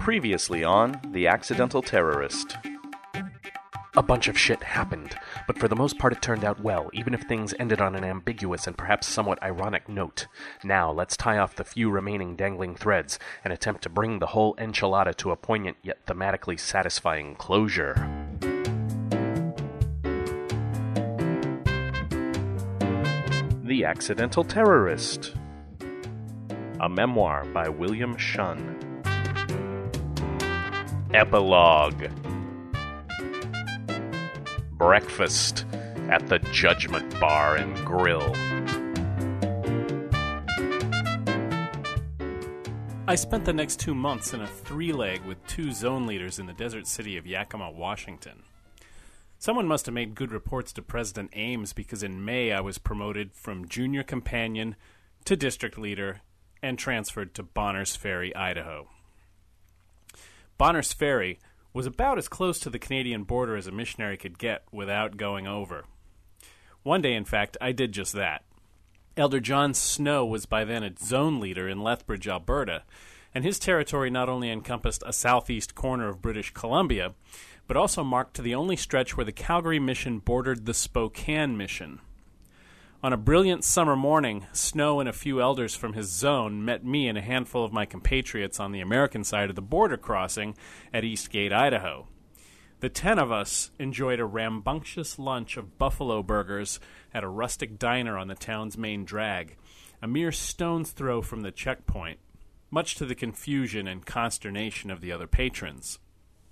Previously on The Accidental Terrorist. A bunch of shit happened, but for the most part it turned out well, even if things ended on an ambiguous and perhaps somewhat ironic note. Now, let's tie off the few remaining dangling threads and attempt to bring the whole enchilada to a poignant yet thematically satisfying closure. The Accidental Terrorist. A memoir by William Shun. Epilogue. Breakfast at the Judgment Bar and Grill. I spent the next 2 months in a three-leg with two zone leaders in the desert city of Yakima, Washington. Someone must have made good reports to President Ames because in May I was promoted from junior companion to district leader and transferred to Bonners Ferry, Idaho. Bonners Ferry was about as close to the Canadian border as a missionary could get without going over. One day, in fact, I did just that. Elder John Snow was by then a zone leader in Lethbridge, Alberta, and his territory not only encompassed a southeast corner of British Columbia, but also marked the only stretch where the Calgary mission bordered the Spokane mission. On a brilliant summer morning, Snow and a few elders from his zone met me and a handful of my compatriots on the American side of the border crossing at Eastgate, Idaho. The 10 of us enjoyed a rambunctious lunch of buffalo burgers at a rustic diner on the town's main drag, a mere stone's throw from the checkpoint, much to the confusion and consternation of the other patrons.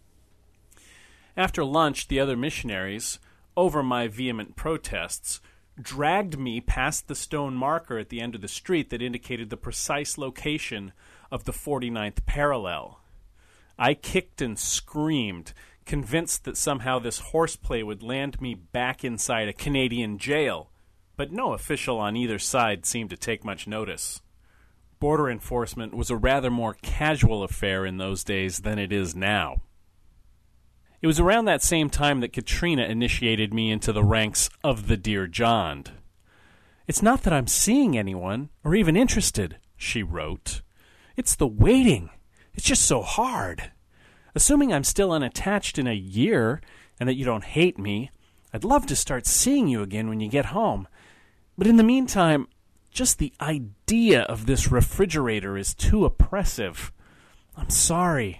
After lunch, the other missionaries, over my vehement protests, dragged me past the stone marker at the end of the street that indicated the precise location of the 49th parallel. I kicked and screamed, convinced that somehow this horseplay would land me back inside a Canadian jail, but no official on either side seemed to take much notice. Border enforcement was a rather more casual affair in those days than it is now. It was around that same time that Katrina initiated me into the ranks of the Dear John. "It's not that I'm seeing anyone, or even interested," she wrote. "It's the waiting. It's just so hard. Assuming I'm still unattached in a year, and that you don't hate me, I'd love to start seeing you again when you get home. But in the meantime, just the idea of this refrigerator is too oppressive. I'm sorry."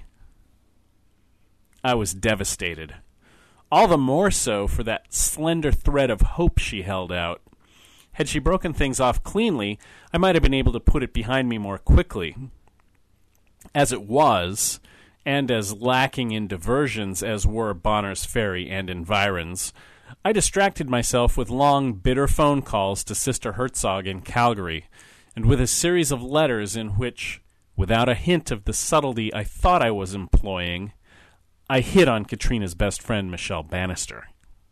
I was devastated. All the more so for that slender thread of hope she held out. Had she broken things off cleanly, I might have been able to put it behind me more quickly. As it was, and as lacking in diversions as were Bonners Ferry and environs, I distracted myself with long, bitter phone calls to Sister Herzog in Calgary, and with a series of letters in which, without a hint of the subtlety I thought I was employing, I hit on Katrina's best friend, Michelle Bannister.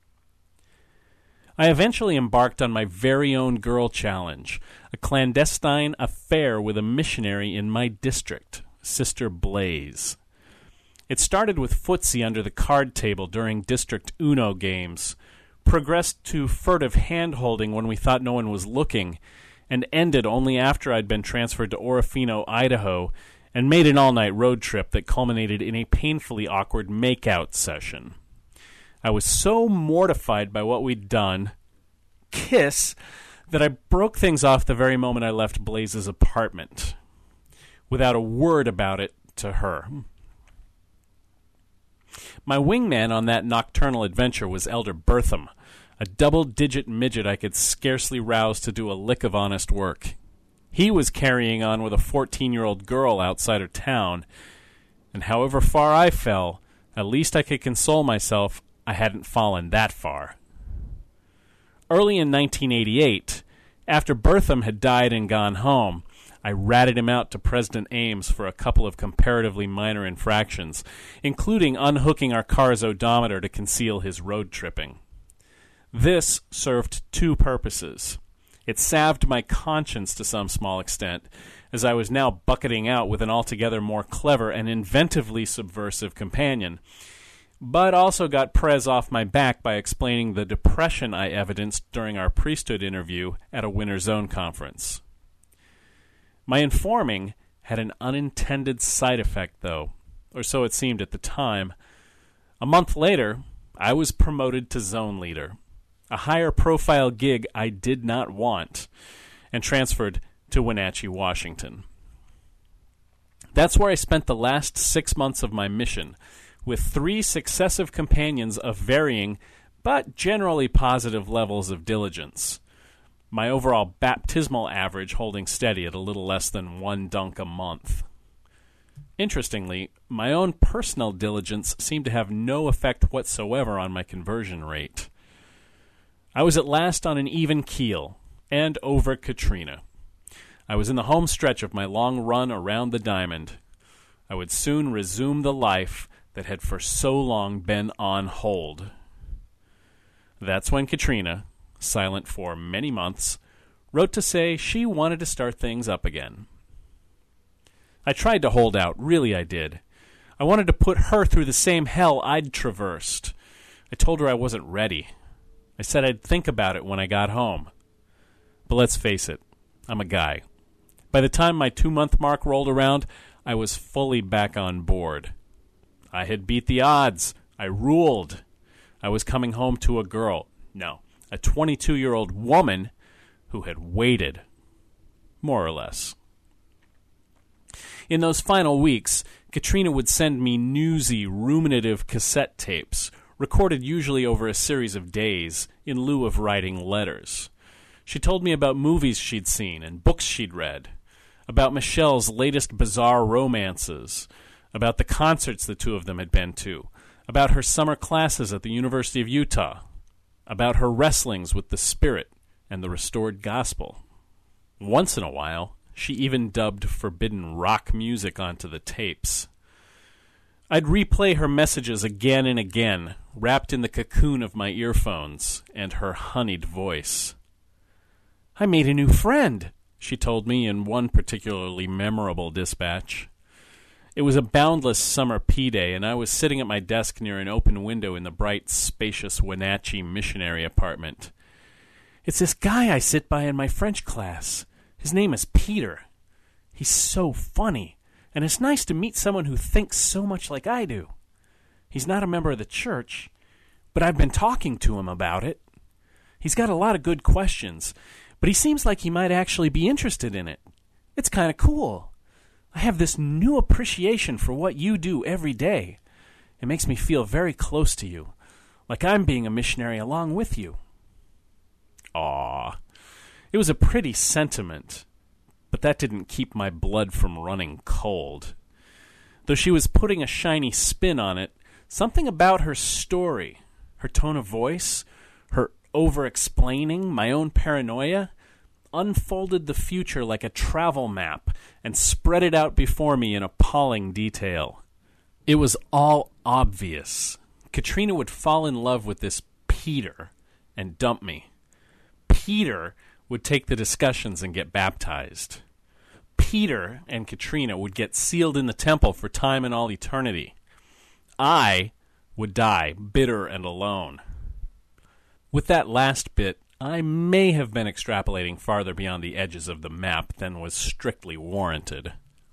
I eventually embarked on my very own girl challenge, a clandestine affair with a missionary in my district, Sister Blaze. It started with footsie under the card table during District Uno games, progressed to furtive hand-holding when we thought no one was looking, and ended only after I'd been transferred to Orofino, Idaho, and made an all-night road trip that culminated in a painfully awkward make-out session. I was so mortified by what we'd done, that I broke things off the very moment I left Blaze's apartment, without a word about it to her. My wingman on that nocturnal adventure was Elder Bertham, a double-digit midget I could scarcely rouse to do a lick of honest work. He was carrying on with a 14-year-old girl outside of town, and however far I fell, at least I could console myself I hadn't fallen that far. Early in 1988, after Bertham had died and gone home, I ratted him out to President Ames for a couple of comparatively minor infractions, including unhooking our car's odometer to conceal his road tripping. This served two purposes. It salved my conscience to some small extent, as I was now bucketing out with an altogether more clever and inventively subversive companion, but also got Prez off my back by explaining the depression I evidenced during our priesthood interview at a Winter Zone conference. My informing had an unintended side effect, though, or so it seemed at the time. A month later, I was promoted to zone leader, a higher profile gig I did not want, and transferred to Wenatchee, Washington. That's where I spent the last 6 months of my mission, with 3 successive companions of varying but generally positive levels of diligence. My overall baptismal average holding steady at a little less than 1 dunk a month. Interestingly, my own personal diligence seemed to have no effect whatsoever on my conversion rate. I was at last on an even keel, and over Katrina. I was in the home stretch of my long run around the diamond. I would soon resume the life that had for so long been on hold. That's when Katrina, silent for many months, wrote to say she wanted to start things up again. I tried to hold out, really I did. I wanted to put her through the same hell I'd traversed. I told her I wasn't ready. I said I'd think about it when I got home. But let's face it, I'm a guy. By the time my 2-month mark rolled around, I was fully back on board. I had beat the odds. I ruled. I was coming home to a girl. No, a 22-year-old woman who had waited. More or less. In those final weeks, Katrina would send me newsy, ruminative cassette tapes, recorded usually over a series of days, in lieu of writing letters. She told me about movies she'd seen and books she'd read, about Michelle's latest bizarre romances, about the concerts the two of them had been to, about her summer classes at the University of Utah, about her wrestlings with the Spirit and the restored gospel. Once in a while, she even dubbed forbidden rock music onto the tapes. I'd replay her messages again and again, wrapped in the cocoon of my earphones and her honeyed voice. "I made a new friend," she told me in one particularly memorable dispatch. It was a boundless summer P-Day, and I was sitting at my desk near an open window in the bright, spacious Wenatchee missionary apartment. "It's this guy I sit by in my French class. His name is Peter. He's so funny, and it's nice to meet someone who thinks so much like I do. He's not a member of the church, but I've been talking to him about it. He's got a lot of good questions, but he seems like he might actually be interested in it. It's kind of cool. I have this new appreciation for what you do every day. It makes me feel very close to you, like I'm being a missionary along with you." Aw. It was a pretty sentiment, but that didn't keep my blood from running cold. Though she was putting a shiny spin on it, something about her story, her tone of voice, her over-explaining, my own paranoia, unfolded the future like a travel map and spread it out before me in appalling detail. It was all obvious. Katrina would fall in love with this Peter and dump me. Peter would take the discussions and get baptized. Peter and Katrina would get sealed in the temple for time and all eternity. I would die bitter and alone. With that last bit, I may have been extrapolating farther beyond the edges of the map than was strictly warranted.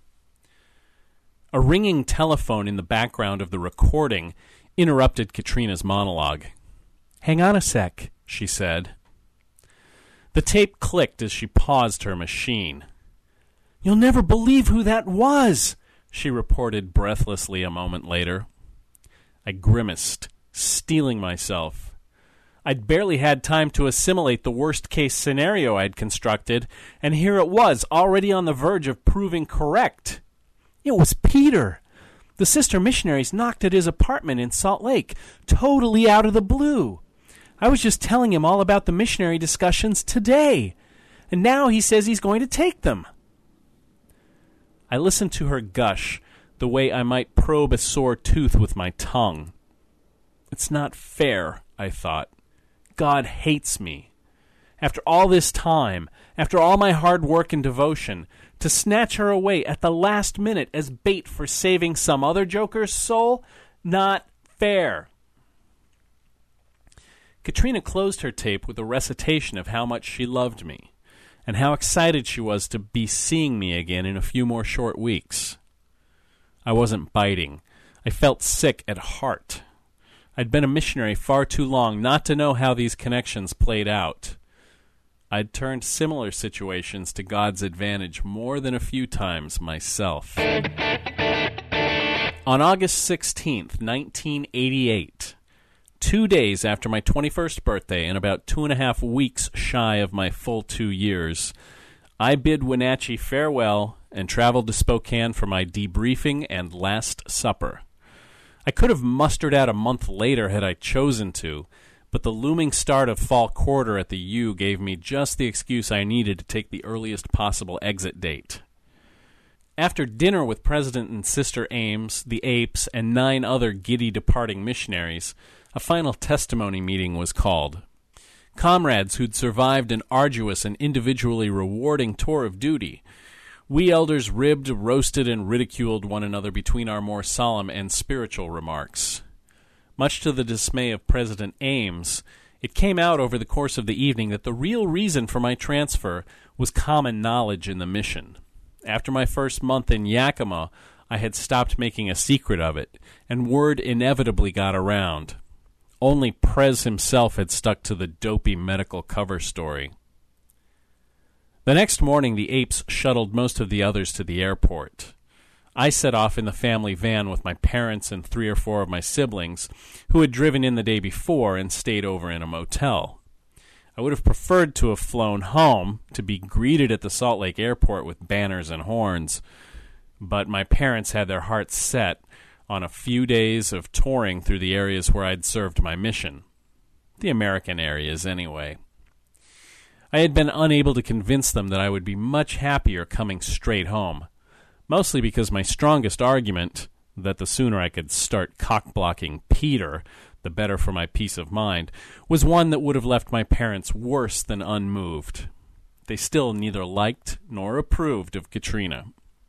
A ringing telephone in the background of the recording interrupted Katrina's monologue. "Hang on a sec," she said. The tape clicked as she paused her machine. "You'll never believe who that was," she reported breathlessly a moment later. I grimaced, steeling myself. I'd barely had time to assimilate the worst-case scenario I'd constructed, and here it was, already on the verge of proving correct. It was Peter. The sister missionaries knocked at his apartment in Salt Lake, totally out of the blue. I was just telling him all about the missionary discussions today, and now he says he's going to take them. I listened to her gush the way I might probe a sore tooth with my tongue. It's not fair, I thought. God hates me. After all this time, after all my hard work and devotion, to snatch her away at the last minute as bait for saving some other joker's soul? Not fair. Katrina closed her tape with a recitation of how much she loved me, and how excited she was to be seeing me again in a few more short weeks. I wasn't biting. I felt sick at heart. I'd been a missionary far too long not to know how these connections played out. I'd turned similar situations to God's advantage more than a few times myself. On August 16th, 1988, 2 days after my 21st birthday and about 2.5 weeks shy of my full 2 years, I bid Wenatchee farewell and traveled to Spokane for my debriefing and last supper. I could have mustered out a month later had I chosen to, but the looming start of fall quarter at the U gave me just the excuse I needed to take the earliest possible exit date. After dinner with President and Sister Ames, the Apes, and 9 other giddy departing missionaries, a final testimony meeting was called. Comrades who'd survived an arduous and individually rewarding tour of duty, we elders ribbed, roasted, and ridiculed one another between our more solemn and spiritual remarks. Much to the dismay of President Ames, it came out over the course of the evening that the real reason for my transfer was common knowledge in the mission. After my first month in Yakima, I had stopped making a secret of it, and word inevitably got around. Only Prez himself had stuck to the dopey medical cover story. The next morning, the Apes shuttled most of the others to the airport. I set off in the family van with my parents and 3 or 4 of my siblings, who had driven in the day before and stayed over in a motel. I would have preferred to have flown home to be greeted at the Salt Lake airport with banners and horns, but my parents had their hearts set on a few days of touring through the areas where I'd served my mission. The American areas, anyway. I had been unable to convince them that I would be much happier coming straight home, mostly because my strongest argument, that the sooner I could start cock-blocking Peter, the better for my peace of mind, was one that would have left my parents worse than unmoved. They still neither liked nor approved of Katrina.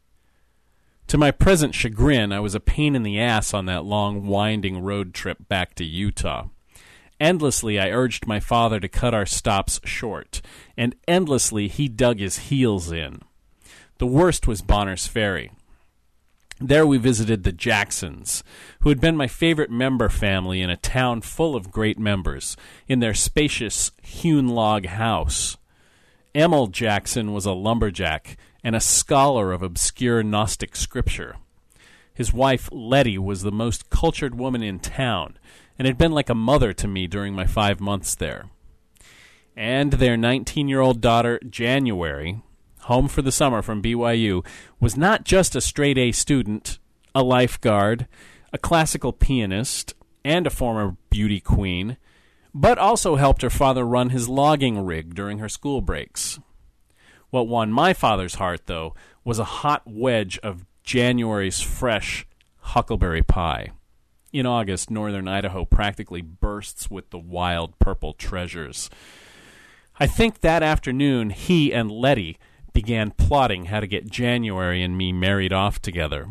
To my present chagrin, I was a pain in the ass on that long, winding road trip back to Utah. Endlessly, I urged my father to cut our stops short, and endlessly he dug his heels in. The worst was Bonner's Ferry. There we visited the Jacksons, who had been my favorite member family in a town full of great members, in their spacious hewn log house. Emil Jackson was a lumberjack and a scholar of obscure Gnostic scripture. His wife, Letty, was the most cultured woman in town, and had been like a mother to me during my 5 months there. And their 19-year-old daughter, January, home for the summer from BYU, was not just a straight-A student, a lifeguard, a classical pianist, and a former beauty queen, but also helped her father run his logging rig during her school breaks. What won my father's heart, though, was a hot wedge of January's fresh huckleberry pie. In August, northern Idaho practically bursts with the wild purple treasures. I think that afternoon he and Letty began plotting how to get January and me married off together.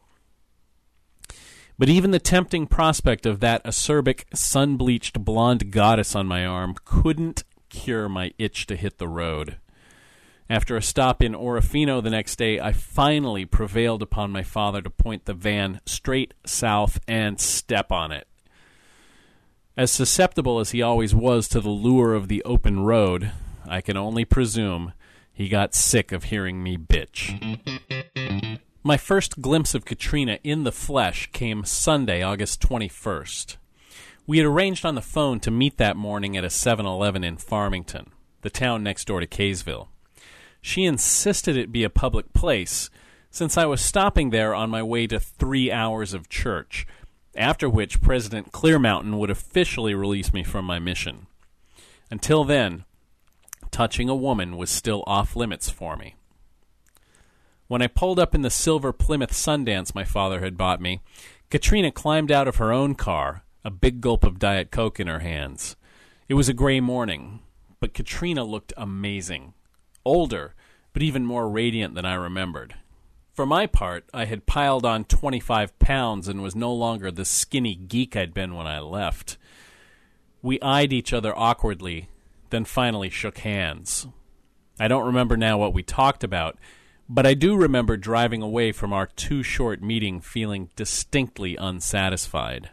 But even the tempting prospect of that acerbic, sun-bleached blonde goddess on my arm couldn't cure my itch to hit the road. After a stop in Orofino the next day, I finally prevailed upon my father to point the van straight south and step on it. As susceptible as he always was to the lure of the open road, I can only presume he got sick of hearing me bitch. My first glimpse of Katrina in the flesh came Sunday, August 21st. We had arranged on the phone to meet that morning at a 7-Eleven in Farmington, the town next door to Kaysville. She insisted it be a public place, since I was stopping there on my way to 3 hours of church, after which President Clearmountain would officially release me from my mission. Until then, touching a woman was still off-limits for me. When I pulled up in the silver Plymouth Sundance my father had bought me, Katrina climbed out of her own car, a big gulp of Diet Coke in her hands. It was a gray morning, but Katrina looked amazing. Older, but even more radiant than I remembered. For my part, I had piled on 25 pounds and was no longer the skinny geek I'd been when I left. We eyed each other awkwardly, then finally shook hands. I don't remember now what we talked about, But I do remember driving away from our too-short meeting feeling distinctly unsatisfied.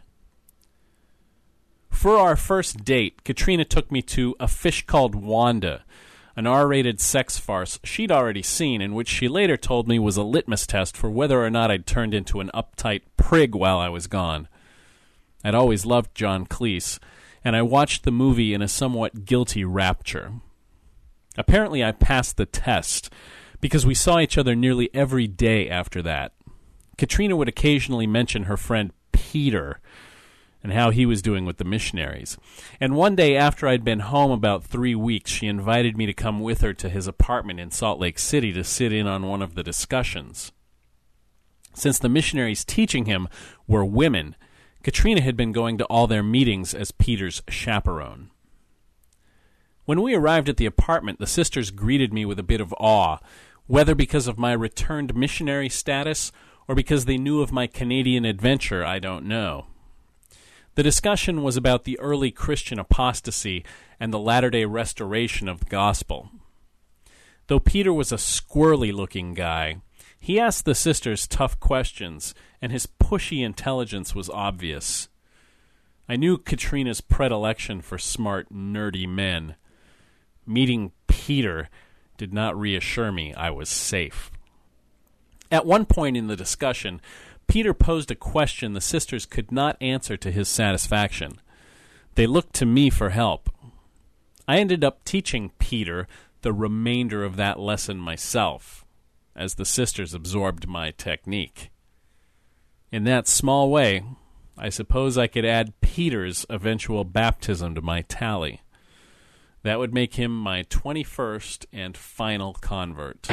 For our first date, Katrina took me to A Fish Called Wanda, an R-rated sex farce she'd already seen, and which she later told me was a litmus test for whether or not I'd turned into an uptight prig while I was gone. I'd always loved John Cleese, and I watched the movie in a somewhat guilty rapture. Apparently I passed the test, because we saw each other nearly every day after that. Katrina would occasionally mention her friend Peter, and how he was doing with the missionaries. And one day after I'd been home about 3 weeks, she invited me to come with her to his apartment in Salt Lake City to sit in on one of the discussions. Since the missionaries teaching him were women, Katrina had been going to all their meetings as Peter's chaperone. When we arrived at the apartment, the sisters greeted me with a bit of awe, whether because of my returned missionary status or because they knew of my Canadian adventure, I don't know. The discussion was about the early Christian apostasy and the latter-day restoration of the gospel. Though Peter was a squirrely-looking guy, he asked the sisters tough questions, and his pushy intelligence was obvious. I knew Katrina's predilection for smart, nerdy men. Meeting Peter did not reassure me I was safe. At one point in the discussion, Peter posed a question the sisters could not answer to his satisfaction. They looked to me for help. I ended up teaching Peter the remainder of that lesson myself, as the sisters absorbed my technique. In that small way, I suppose I could add Peter's eventual baptism to my tally. That would make him my 21st and final convert.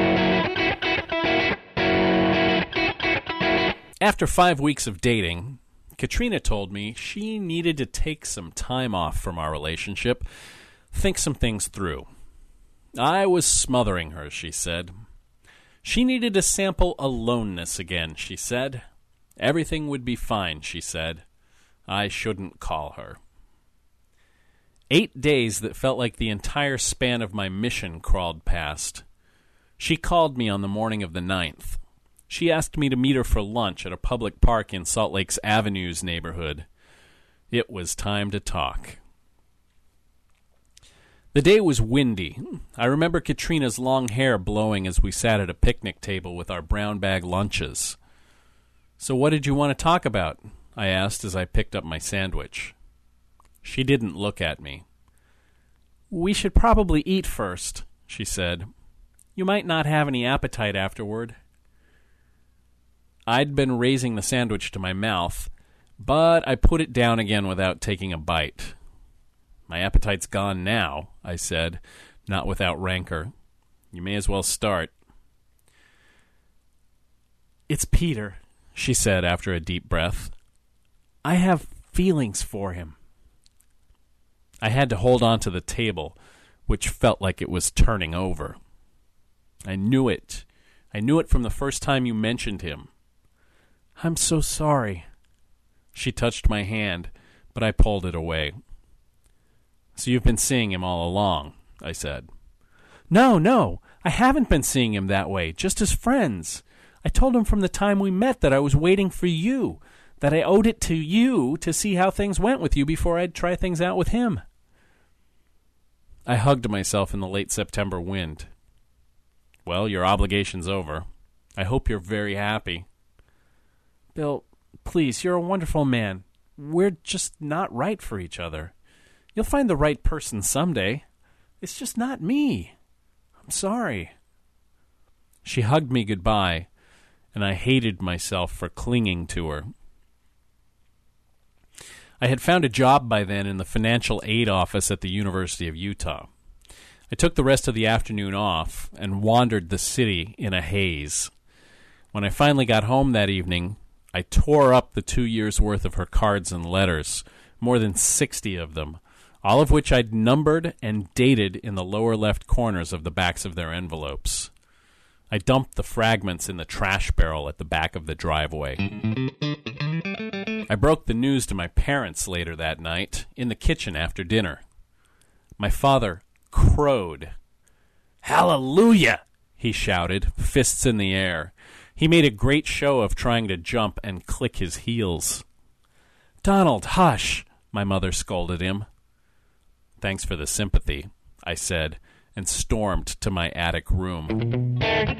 After 5 weeks of dating, Katrina told me she needed to take some time off from our relationship, think some things through. I was smothering her, she said. She needed to sample aloneness again, she said. Everything would be fine, she said. I shouldn't call her. 8 days that felt like the entire span of my mission crawled past. She called me on the morning of the 9th. She asked me to meet her for lunch at a public park in Salt Lake's Avenues neighborhood. It was time to talk. The day was windy. I remember Katrina's long hair blowing as we sat at a picnic table with our brown bag lunches. "So what did you want to talk about?" I asked as I picked up my sandwich. She didn't look at me. "We should probably eat first," she said. "You might not have any appetite afterward." I'd been raising the sandwich to my mouth, but I put it down again without taking a bite. "My appetite's gone now," I said, not without rancor. "You may as well start." "It's Peter," she said after a deep breath. "I have feelings for him." I had to hold on to the table, which felt like it was turning over. "I knew it. I knew it from the first time you mentioned him." "I'm so sorry." She touched my hand, but I pulled it away. "So you've been seeing him all along," I said. No, I haven't been seeing him that way, just as friends. I told him from the time we met that I was waiting for you, that I owed it to you to see how things went with you before I'd try things out with him." I hugged myself in the late September wind. "Well, your obligation's over. I hope you're very happy." "Bill, please, you're a wonderful man. We're just not right for each other. You'll find the right person someday. It's just not me. I'm sorry." She hugged me goodbye, and I hated myself for clinging to her. I had found a job by then in the financial aid office at the University of Utah. I took the rest of the afternoon off and wandered the city in a haze. When I finally got home that evening, I tore up the 2 years' worth of her cards and letters, more than 60 of them, all of which I'd numbered and dated in the lower left corners of the backs of their envelopes. I dumped the fragments in the trash barrel at the back of the driveway. I broke the news to my parents later that night, in the kitchen after dinner. My father crowed. "Hallelujah!" he shouted, fists in the air. He made a great show of trying to jump and click his heels. "Donald, hush!" my mother scolded him. "Thanks for the sympathy," I said, and stormed to my attic room.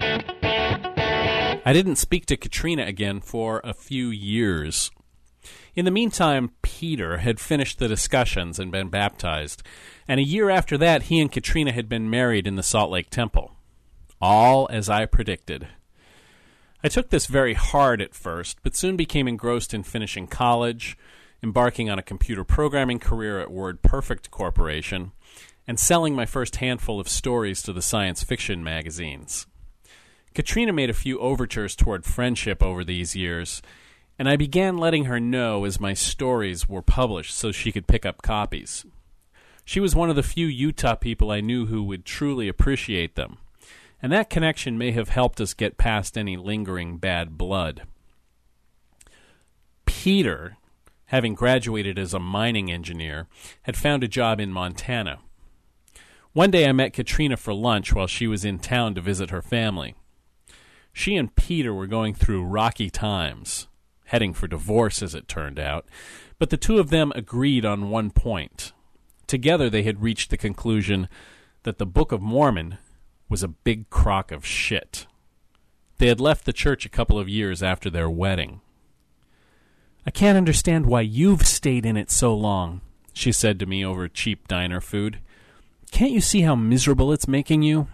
I didn't speak to Katrina again for a few years. In the meantime, Peter had finished the discussions and been baptized, and a year after that he and Katrina had been married in the Salt Lake Temple. All as I predicted. I took this very hard at first, but soon became engrossed in finishing college, embarking on a computer programming career at WordPerfect Corporation, and selling my first handful of stories to the science fiction magazines. Katrina made a few overtures toward friendship over these years, and I began letting her know as my stories were published so she could pick up copies. She was one of the few Utah people I knew who would truly appreciate them, and that connection may have helped us get past any lingering bad blood. Peter, having graduated as a mining engineer, had found a job in Montana. One day I met Katrina for lunch while she was in town to visit her family. She and Peter were going through rocky times, heading for divorce as it turned out, but the two of them agreed on one point. Together they had reached the conclusion that the Book of Mormon was a big crock of shit. They had left the church a couple of years after their wedding. "I can't understand why you've stayed in it so long," she said to me over cheap diner food. "Can't you see how miserable it's making you?"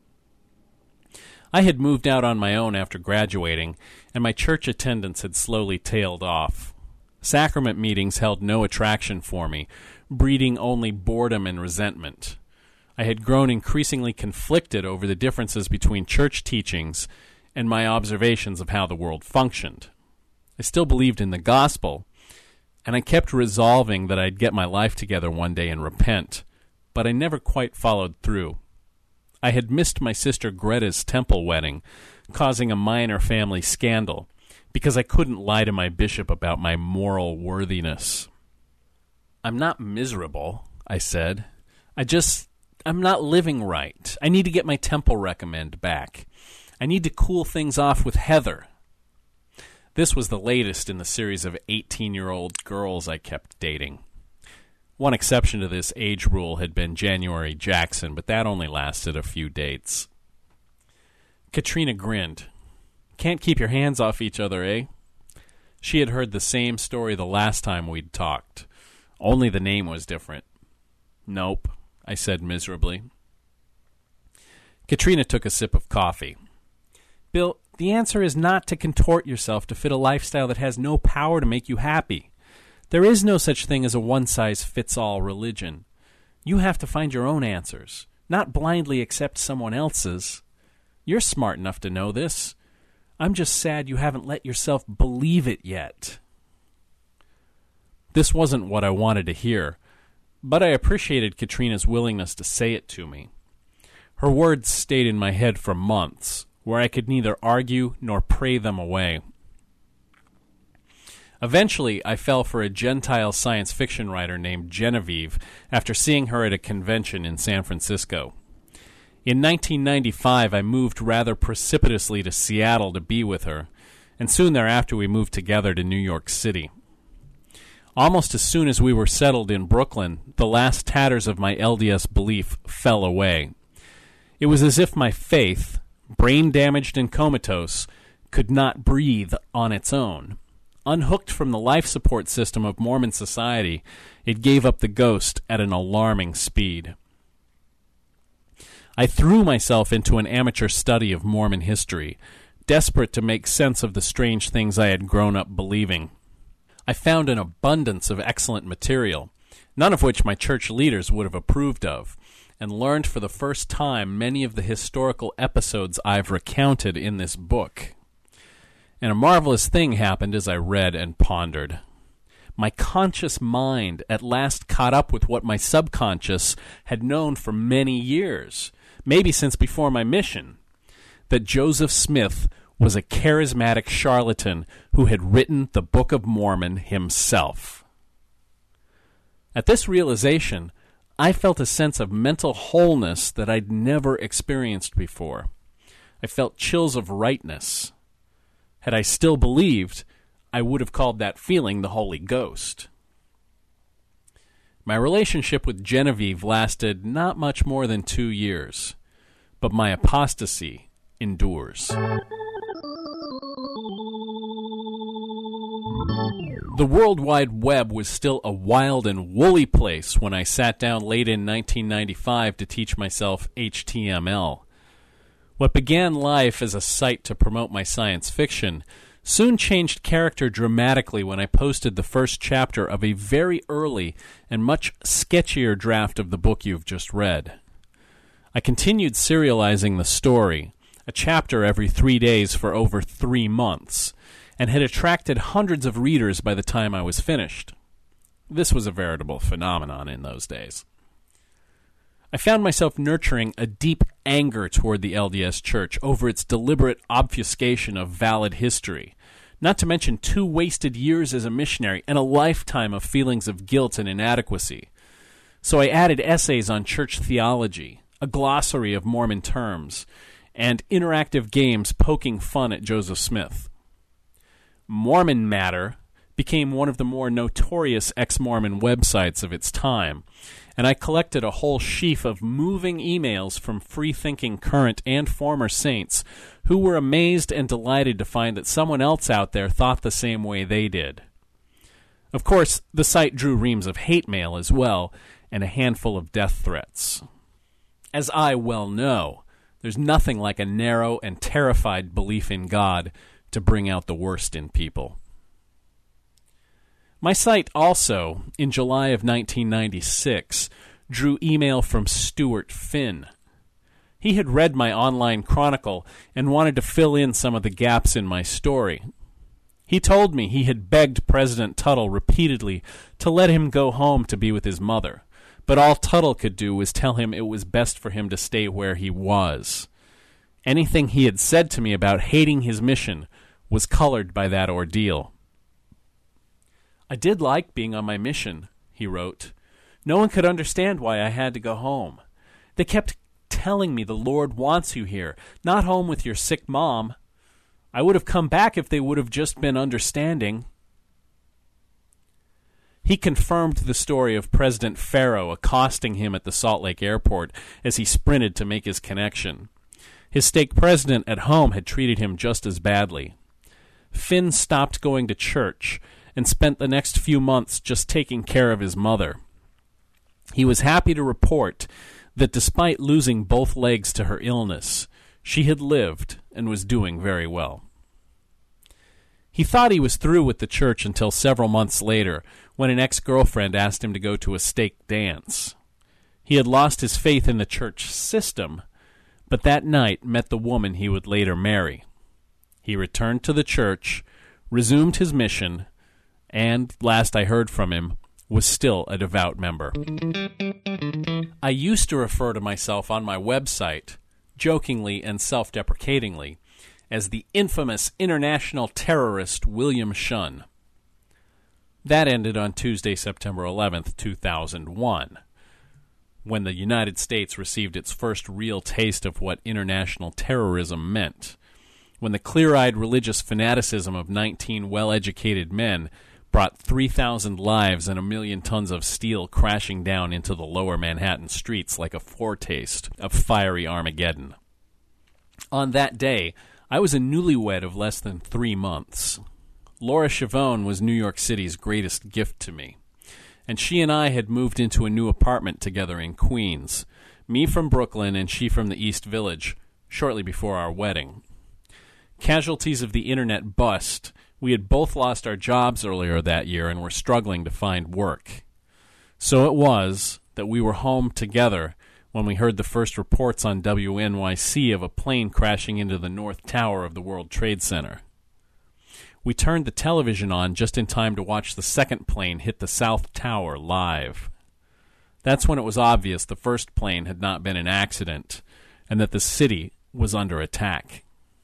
I had moved out on my own after graduating, and my church attendance had slowly tailed off. Sacrament meetings held no attraction for me, breeding only boredom and resentment. I had grown increasingly conflicted over the differences between church teachings and my observations of how the world functioned. I still believed in the gospel, and I kept resolving that I'd get my life together one day and repent, but I never quite followed through. I had missed my sister Greta's temple wedding, causing a minor family scandal, because I couldn't lie to my bishop about my moral worthiness. "I'm not miserable," I said. I'm not living right. I need to get my temple recommend back. I need to cool things off with Heather." This was the latest in the series of 18-year-old girls I kept dating. One exception to this age rule had been January Jackson, but that only lasted a few dates. Katrina grinned. "Can't keep your hands off each other, eh?" She had heard the same story the last time we'd talked. Only the name was different. "Nope," I said miserably. Katrina took a sip of coffee. "Bill, the answer is not to contort yourself to fit a lifestyle that has no power to make you happy. There is no such thing as a one-size-fits-all religion. You have to find your own answers, not blindly accept someone else's. You're smart enough to know this. I'm just sad you haven't let yourself believe it yet." This wasn't what I wanted to hear, but I appreciated Katrina's willingness to say it to me. Her words stayed in my head for months, where I could neither argue nor pray them away. Eventually, I fell for a Gentile science fiction writer named Genevieve after seeing her at a convention in San Francisco. In 1995, I moved rather precipitously to Seattle to be with her, and soon thereafter we moved together to New York City. Almost as soon as we were settled in Brooklyn, the last tatters of my LDS belief fell away. It was as if my faith, brain-damaged and comatose, could not breathe on its own. Unhooked from the life support system of Mormon society, it gave up the ghost at an alarming speed. I threw myself into an amateur study of Mormon history, desperate to make sense of the strange things I had grown up believing. I found an abundance of excellent material, none of which my church leaders would have approved of, and learned for the first time many of the historical episodes I've recounted in this book. And a marvelous thing happened as I read and pondered. My conscious mind at last caught up with what my subconscious had known for many years, maybe since before my mission, that Joseph Smith was a charismatic charlatan who had written the Book of Mormon himself. At this realization, I felt a sense of mental wholeness that I'd never experienced before. I felt chills of rightness. Had I still believed, I would have called that feeling the Holy Ghost. My relationship with Genevieve lasted not much more than 2 years, but my apostasy endures. The World Wide Web was still a wild and woolly place when I sat down late in 1995 to teach myself HTML. What began life as a site to promote my science fiction soon changed character dramatically when I posted the first chapter of a very early and much sketchier draft of the book you've just read. I continued serializing the story, a chapter every 3 days for over 3 months, and had attracted hundreds of readers by the time I was finished. This was a veritable phenomenon in those days. I found myself nurturing a deep anger toward the LDS Church over its deliberate obfuscation of valid history, not to mention 2 wasted years as a missionary and a lifetime of feelings of guilt and inadequacy. So I added essays on church theology, a glossary of Mormon terms, and interactive games poking fun at Joseph Smith. Mormon Matter became one of the more notorious ex-Mormon websites of its time, and I collected a whole sheaf of moving emails from free-thinking current and former saints who were amazed and delighted to find that someone else out there thought the same way they did. Of course, the site drew reams of hate mail as well, and a handful of death threats. As I well know, there's nothing like a narrow and terrified belief in God to bring out the worst in people. My site also, in July of 1996, drew email from Stuart Finn. He had read my online chronicle and wanted to fill in some of the gaps in my story. He told me he had begged President Tuttle repeatedly to let him go home to be with his mother, but all Tuttle could do was tell him it was best for him to stay where he was. Anything he had said to me about hating his mission was colored by that ordeal. I did like being on my mission, he wrote. No one could understand why I had to go home. They kept telling me the Lord wants you here, not home with your sick mom. I would have come back if they would have just been understanding. He confirmed the story of President Farrow accosting him at the Salt Lake airport as he sprinted to make his connection. His stake president at home had treated him just as badly. Finn stopped going to church and spent the next few months just taking care of his mother. He was happy to report that despite losing both legs to her illness, she had lived and was doing very well. He thought he was through with the church until several months later, when an ex-girlfriend asked him to go to a stake dance. He had lost his faith in the church system, but that night met the woman he would later marry. He returned to the church, resumed his mission, and, last I heard from him, was still a devout member. I used to refer to myself on my website, jokingly and self-deprecatingly, as the infamous international terrorist William Shunn. That ended on Tuesday, September 11th, 2001, when the United States received its first real taste of what international terrorism meant, when the clear-eyed religious fanaticism of 19 well-educated men brought 3,000 lives and 1 million tons of steel crashing down into the lower Manhattan streets like a foretaste of fiery Armageddon. On that day, I was a newlywed of less than 3 months. Laura Chavone was New York City's greatest gift to me, and she and I had moved into a new apartment together in Queens, me from Brooklyn and she from the East Village, shortly before our wedding. Casualties of the internet bust, we had both lost our jobs earlier that year and were struggling to find work. So it was that we were home together when we heard the first reports on WNYC of a plane crashing into the North Tower of the World Trade Center. We turned the television on just in time to watch the second plane hit the South Tower live. That's when it was obvious the first plane had not been an accident and that the city was under attack.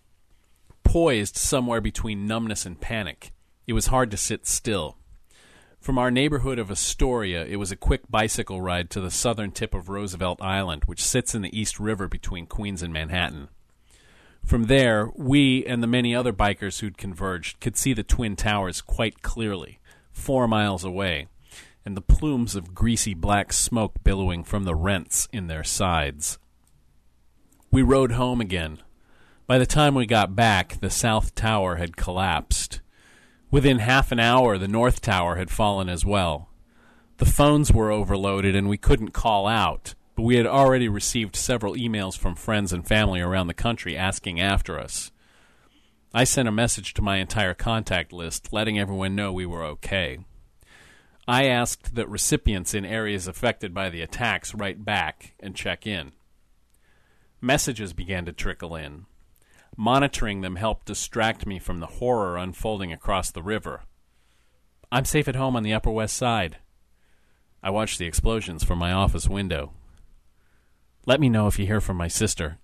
Poised somewhere between numbness and panic, it was hard to sit still. From our neighborhood of Astoria, it was a quick bicycle ride to the southern tip of Roosevelt Island, which sits in the East River between Queens and Manhattan. From there, we and the many other bikers who'd converged could see the Twin Towers quite clearly, 4 miles away, and the plumes of greasy black smoke billowing from the rents in their sides. We rode home again. By the time we got back, the South Tower had collapsed. Within half an hour, the North Tower had fallen as well. The phones were overloaded and we couldn't call out, but we had already received several emails from friends and family around the country asking after us. I sent a message to my entire contact list, letting everyone know we were okay. I asked that recipients in areas affected by the attacks write back and check in. Messages began to trickle in. Monitoring them helped distract me from the horror unfolding across the river. I'm safe at home on the Upper West Side. I watched the explosions from my office window. Let me know if you hear from my sister.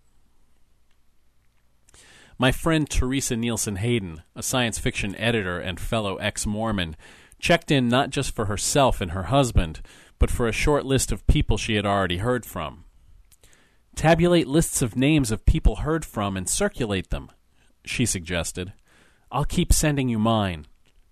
My friend Teresa Nielsen Hayden, a science fiction editor and fellow ex-Mormon, checked in not just for herself and her husband, but for a short list of people she had already heard from. Tabulate lists of names of people heard from and circulate them, she suggested. I'll keep sending you mine.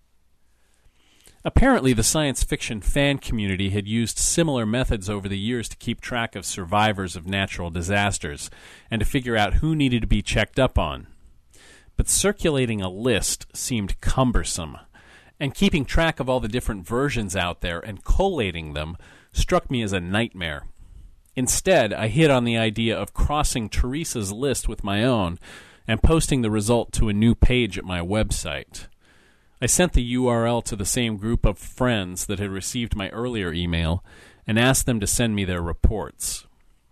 Apparently, the science fiction fan community had used similar methods over the years to keep track of survivors of natural disasters and to figure out who needed to be checked up on. But circulating a list seemed cumbersome, and keeping track of all the different versions out there and collating them struck me as a nightmare. Instead, I hit on the idea of crossing Teresa's list with my own and posting the result to a new page at my website. I sent the URL to the same group of friends that had received my earlier email and asked them to send me their reports.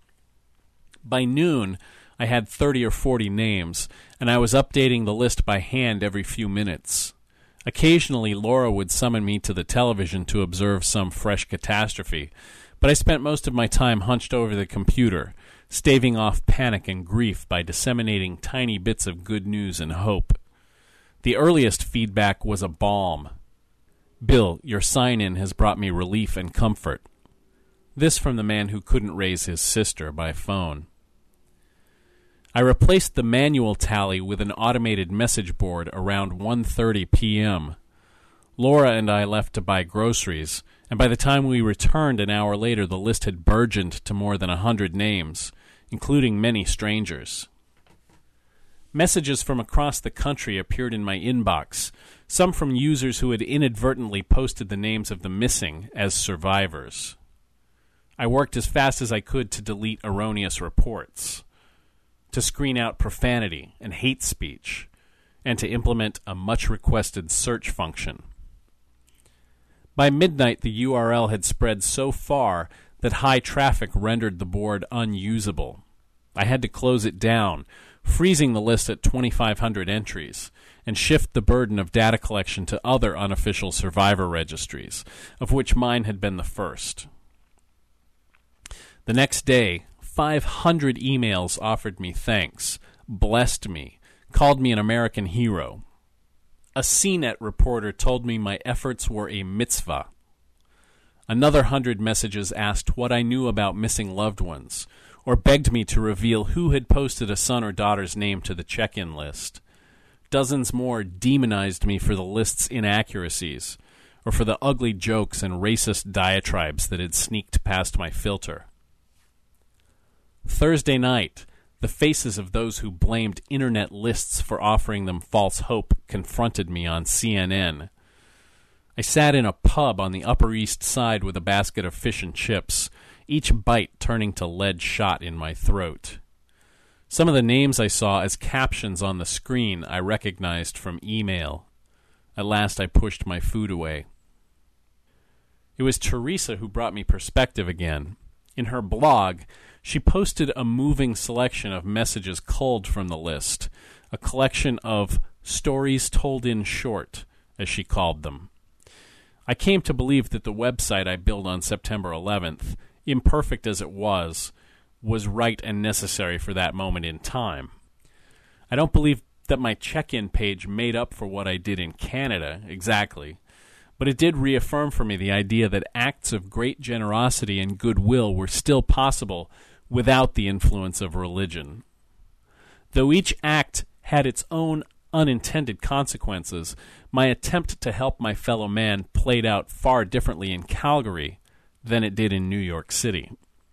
By noon, I had 30 or 40 names, and I was updating the list by hand every few minutes. Occasionally, Laura would summon me to the television to observe some fresh catastrophe, but I spent most of my time hunched over the computer, staving off panic and grief by disseminating tiny bits of good news and hope. The earliest feedback was a balm. Bill, your sign-in has brought me relief and comfort. This from the man who couldn't raise his sister by phone. I replaced the manual tally with an automated message board around 1:30 p.m. Laura and I left to buy groceries, and by the time we returned an hour later, the list had burgeoned to more than 100 names, including many strangers. Messages from across the country appeared in my inbox, some from users who had inadvertently posted the names of the missing as survivors. I worked as fast as I could to delete erroneous reports, to screen out profanity and hate speech, and to implement a much-requested search function. By midnight, the URL had spread so far that high traffic rendered the board unusable. I had to close it down, freezing the list at 2,500 entries, and shift the burden of data collection to other unofficial survivor registries, of which mine had been the first. The next day, 500 emails offered me thanks, blessed me, called me an American hero. A CNET reporter told me my efforts were a mitzvah. Another 100 messages asked what I knew about missing loved ones, or begged me to reveal who had posted a son or daughter's name to the check-in list. Dozens more demonized me for the list's inaccuracies, or for the ugly jokes and racist diatribes that had sneaked past my filter. Thursday night, the faces of those who blamed internet lists for offering them false hope confronted me on CNN. I sat in a pub on the Upper East Side with a basket of fish and chips, each bite turning to lead shot in my throat. Some of the names I saw as captions on the screen I recognized from email. At last I pushed my food away. It was Teresa who brought me perspective again. In her blog, she posted a moving selection of messages culled from the list, a collection of stories told in short, as she called them. I came to believe that the website I built on September 11th, imperfect as it was right and necessary for that moment in time. I don't believe that my check-in page made up for what I did in Canada, exactly, but it did reaffirm for me the idea that acts of great generosity and goodwill were still possible without the influence of religion. Though each act had its own unintended consequences, my attempt to help my fellow man played out far differently in Calgary than it did in New York City.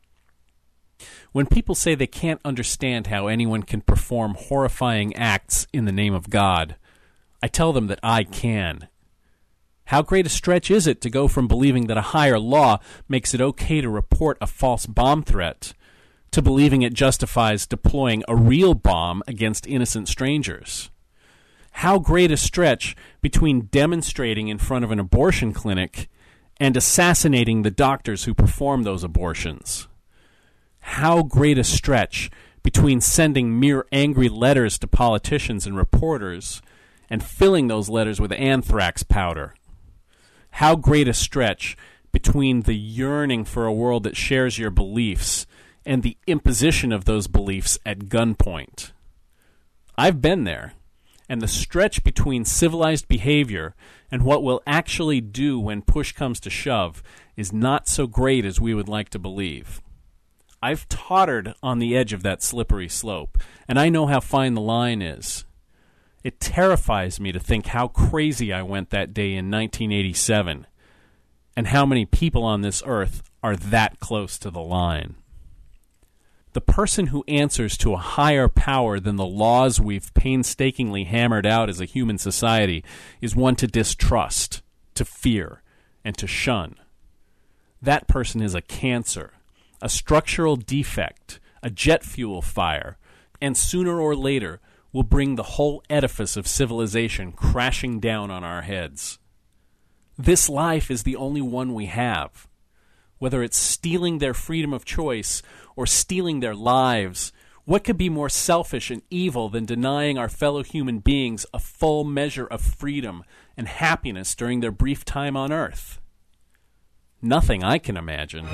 When people say they can't understand how anyone can perform horrifying acts in the name of God, I tell them that I can. How great a stretch is it to go from believing that a higher law makes it okay to report a false bomb threat to believing it justifies deploying a real bomb against innocent strangers? How great a stretch between demonstrating in front of an abortion clinic and assassinating the doctors who perform those abortions? How great a stretch between sending mere angry letters to politicians and reporters and filling those letters with anthrax powder? How great a stretch between the yearning for a world that shares your beliefs and the imposition of those beliefs at gunpoint? I've been there. And the stretch between civilized behavior and what we'll actually do when push comes to shove is not so great as we would like to believe. I've tottered on the edge of that slippery slope, and I know how fine the line is. It terrifies me to think how crazy I went that day in 1987, and how many people on this earth are that close to the line. The person who answers to a higher power than the laws we've painstakingly hammered out as a human society is one to distrust, to fear, and to shun. That person is a cancer, a structural defect, a jet fuel fire, and sooner or later will bring the whole edifice of civilization crashing down on our heads. This life is the only one we have. Whether it's stealing their freedom of choice or stealing their lives, what could be more selfish and evil than denying our fellow human beings a full measure of freedom and happiness during their brief time on Earth? Nothing I can imagine.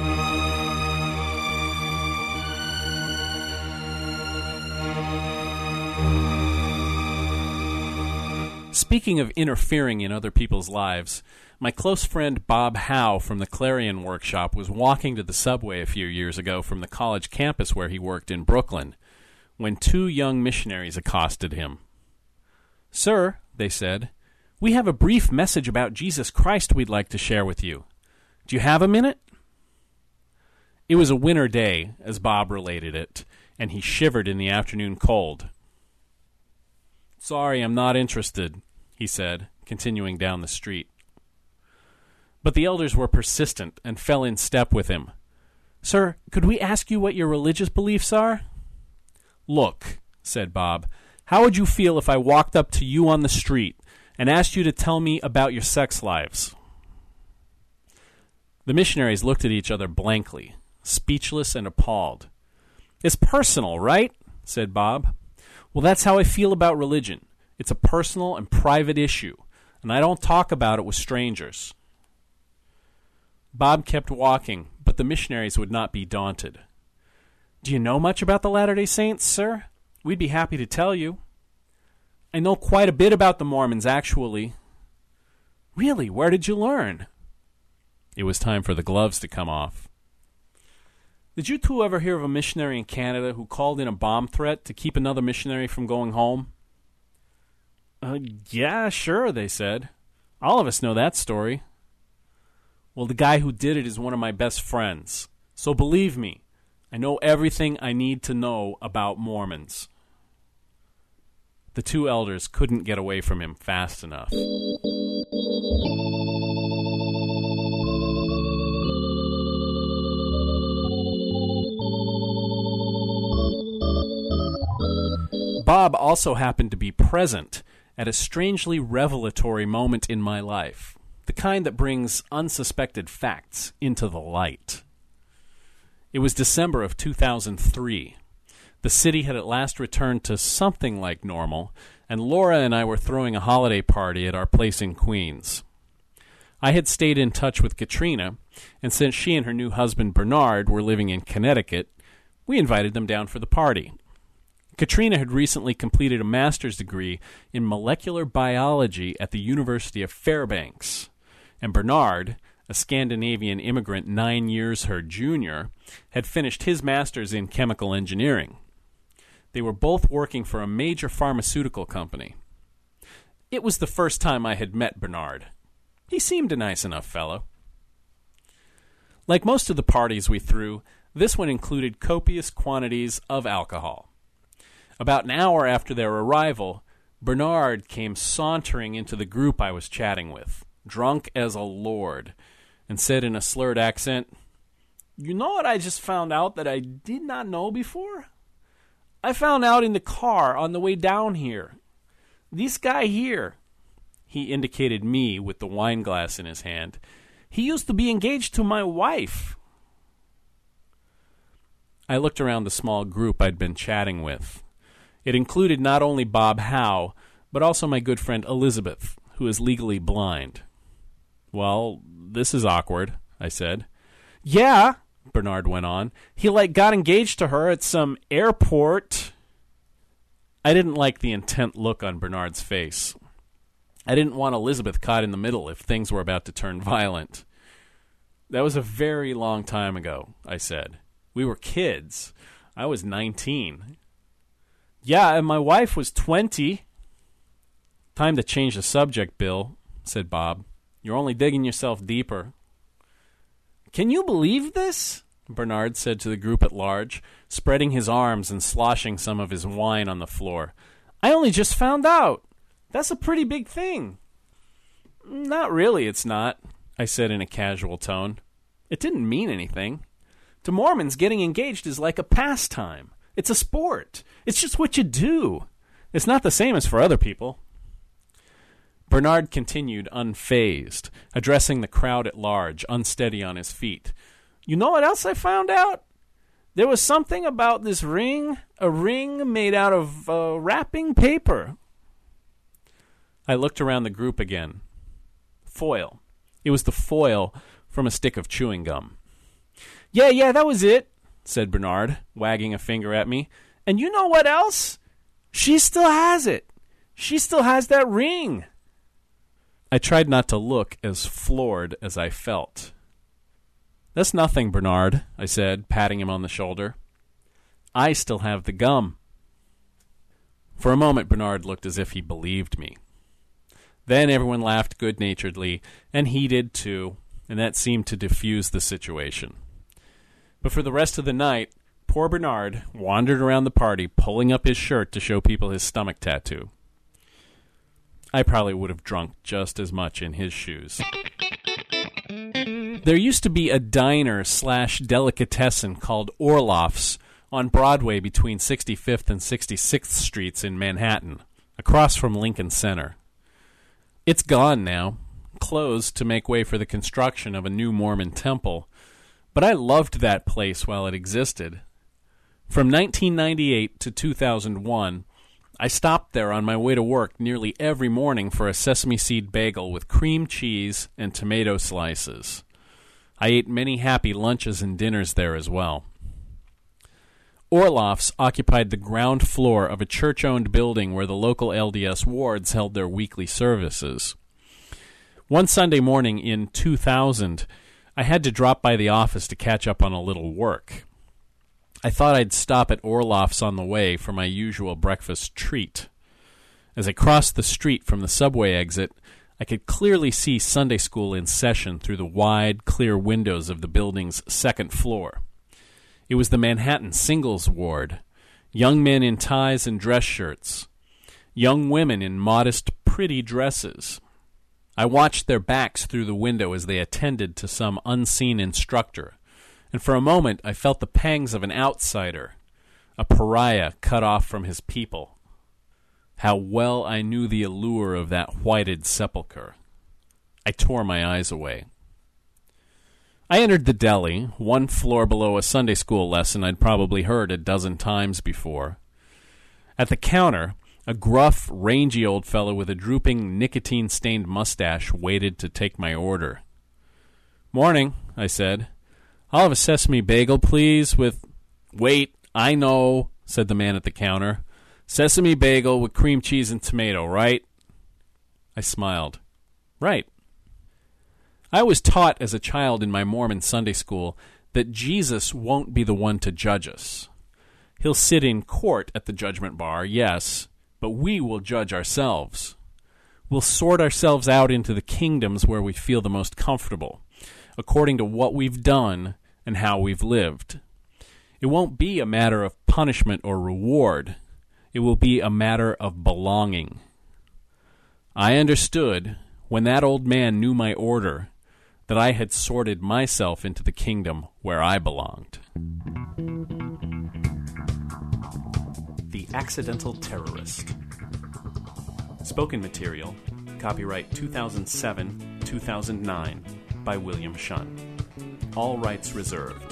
Speaking of interfering in other people's lives, my close friend Bob Howe from the Clarion Workshop was walking to the subway a few years ago from the college campus where he worked in Brooklyn, when two young missionaries accosted him. "Sir," they said, "we have a brief message about Jesus Christ we'd like to share with you. Do you have a minute?" It was a winter day, as Bob related it, and he shivered in the afternoon cold. "Sorry, I'm not interested," he said, continuing down the street. But the elders were persistent and fell in step with him. "Sir, could we ask you what your religious beliefs are?" "Look," said Bob, "how would you feel if I walked up to you on the street and asked you to tell me about your sex lives?" The missionaries looked at each other blankly, speechless and appalled. "It's personal, right?" said Bob. "Well, that's how I feel about religion. It's a personal and private issue, and I don't talk about it with strangers." Bob kept walking, but the missionaries would not be daunted. "Do you know much about the Latter-day Saints, sir? We'd be happy to tell you." "I know quite a bit about the Mormons, actually." "Really? Where did you learn?" It was time for the gloves to come off. "Did you two ever hear of a missionary in Canada who called in a bomb threat to keep another missionary from going home?" Yeah, sure," they said. "All of us know that story." "Well, the guy who did it is one of my best friends. So believe me, I know everything I need to know about Mormons." The two elders couldn't get away from him fast enough. Bob also happened to be present at a strangely revelatory moment in my life, the kind that brings unsuspected facts into the light. It was December of 2003. The city had at last returned to something like normal, and Laura and I were throwing a holiday party at our place in Queens. I had stayed in touch with Katrina, and since she and her new husband Bernard were living in Connecticut, we invited them down for the party. Katrina had recently completed a master's degree in molecular biology at the University of Fairbanks, and Bernard, a Scandinavian immigrant 9 years her junior, had finished his master's in chemical engineering. They were both working for a major pharmaceutical company. It was the first time I had met Bernard. He seemed a nice enough fellow. Like most of the parties we threw, this one included copious quantities of alcohol. About an hour after their arrival, Bernard came sauntering into the group I was chatting with, drunk as a lord, and said in a slurred accent, "You know what I just found out that I did not know before? I found out in the car on the way down here. This guy here," he indicated me with the wine glass in his hand, "he used to be engaged to my wife." I looked around the small group I'd been chatting with. It included not only Bob Howe, but also my good friend Elizabeth, who is legally blind. "Well, this is awkward," I said. "Yeah," Bernard went on. "He got engaged to her at some airport." I didn't like the intent look on Bernard's face. I didn't want Elizabeth caught in the middle if things were about to turn violent. "That was a very long time ago," I said. "We were kids. I was 19. "Yeah, and my wife was 20. "Time to change the subject, Bill," said Bob. "You're only digging yourself deeper." "Can you believe this?" Bernard said to the group at large, spreading his arms and sloshing some of his wine on the floor. "I only just found out. That's a pretty big thing." "Not really, it's not," I said in a casual tone. "It didn't mean anything. To Mormons, getting engaged is like a pastime. It's a sport. It's just what you do. It's not the same as for other people." Bernard continued unfazed, addressing the crowd at large, unsteady on his feet. "You know what else I found out? There was something about this ring, a ring made out of wrapping paper." I looked around the group again. Foil. It was the foil from a stick of chewing gum. Yeah, that was it," said Bernard, wagging a finger at me. "And you know what else? She still has it. She still has that ring." I tried not to look as floored as I felt. "That's nothing, Bernard," I said, patting him on the shoulder. "I still have the gum." For a moment, Bernard looked as if he believed me. Then everyone laughed good-naturedly, and he did too, and that seemed to diffuse the situation. But for the rest of the night, poor Bernard wandered around the party, pulling up his shirt to show people his stomach tattoo. I probably would have drunk just as much in his shoes. There used to be a diner/delicatessen called Orloff's on Broadway between 65th and 66th Streets in Manhattan, across from Lincoln Center. It's gone now, closed to make way for the construction of a new Mormon temple, but I loved that place while it existed. From 1998 to 2001, I stopped there on my way to work nearly every morning for a sesame seed bagel with cream cheese and tomato slices. I ate many happy lunches and dinners there as well. Orloff's occupied the ground floor of a church-owned building where the local LDS wards held their weekly services. One Sunday morning in 2000, I had to drop by the office to catch up on a little work. I thought I'd stop at Orloff's on the way for my usual breakfast treat. As I crossed the street from the subway exit, I could clearly see Sunday school in session through the wide, clear windows of the building's second floor. It was the Manhattan Singles Ward, young men in ties and dress shirts, young women in modest, pretty dresses. I watched their backs through the window as they attended to some unseen instructor, and for a moment I felt the pangs of an outsider, a pariah cut off from his people. How well I knew the allure of that whited sepulchre. I tore my eyes away. I entered the deli, one floor below a Sunday school lesson I'd probably heard a dozen times before. At the counter, a gruff, rangy old fellow with a drooping, nicotine-stained mustache waited to take my order. "Morning," I said. "I'll have a sesame bagel, please, with—" "Wait, I know," said the man at the counter. "Sesame bagel with cream cheese and tomato, right?" I smiled. "Right." I was taught as a child in my Mormon Sunday school that Jesus won't be the one to judge us. He'll sit in court at the judgment bar, yes, but we will judge ourselves. We'll sort ourselves out into the kingdoms where we feel the most comfortable, according to what we've done and how we've lived. It won't be a matter of punishment or reward. It will be a matter of belonging. I understood, when that old man knew my order, that I had sorted myself into the kingdom where I belonged. The Accidental Terrorist. Spoken material, copyright 2007-2009, by William Shun. All rights reserved.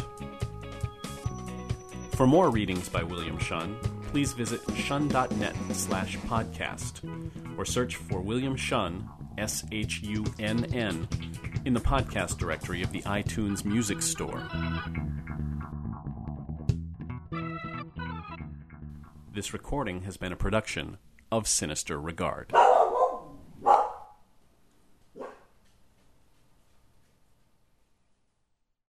For more readings by William Shun, please visit shun.net/podcast or search for William Shun, SHUNN, in the podcast directory of the iTunes Music Store. This recording has been a production of Sinister Regard.